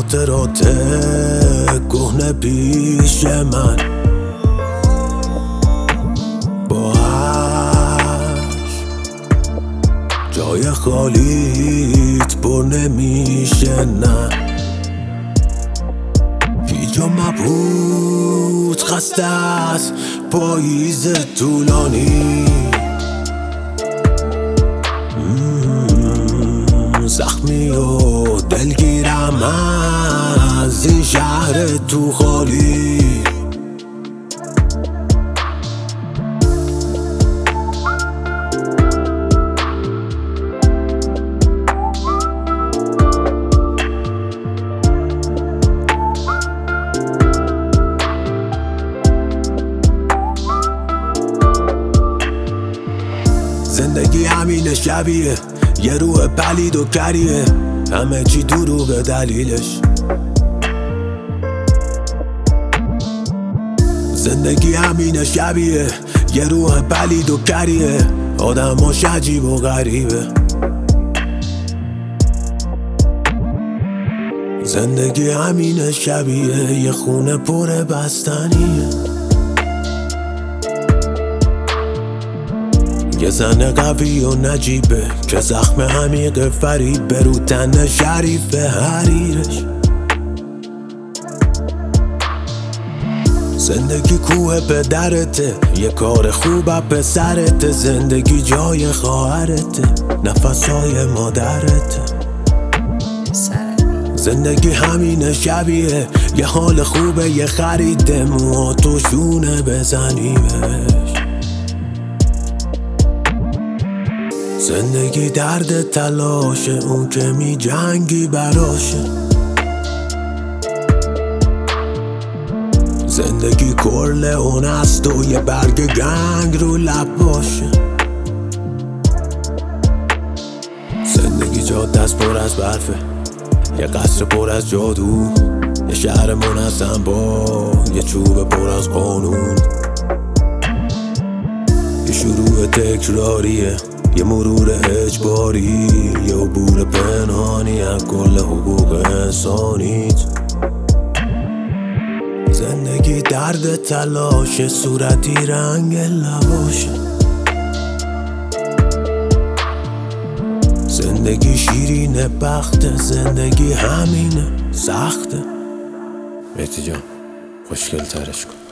خاطرات کهنه پیش من با جای خالیت پر نمیشه نه هیچ مبهوت خسته است پاییز طولانی زخمی و دلگیرم از این شهر تو خالی زندگی همین شبیه یه روح پلید و کریه همه چی دروغه دلیلش زندگی همین شبیه یه روح پلید و کریه آدماش عجیب و غریبه زندگی همین شبیه یه خونه پر بستنیه یه زن قوی و نجیبه که زخم عمیق فریبه رو تن شریف حریرش زندگی کوه پدرته یه کار خوبه پسرته زندگی جای خواهرته نفسهای مادرته زندگی همین شبیه یه حال خوبه یه خریده موها تو شونه بزنیمش زندگی درد تلاشه اون که می جنگی براشه زندگی کرله اون است و یه برگ گنگ رو لب باشه زندگی جاده است پر از برفه یه قصر پر از جادو یه شهر منظم با یه چوب پر از قانون یه شروع تکراریه یه مرور اجباری یه عبور پنهانی از کل حقوق انسانیت زندگی درد تلاشه صورتی رنگ لباشه زندگی شیرین بخته زندگی همینه سخته مهدی جان خوشگل ترش کن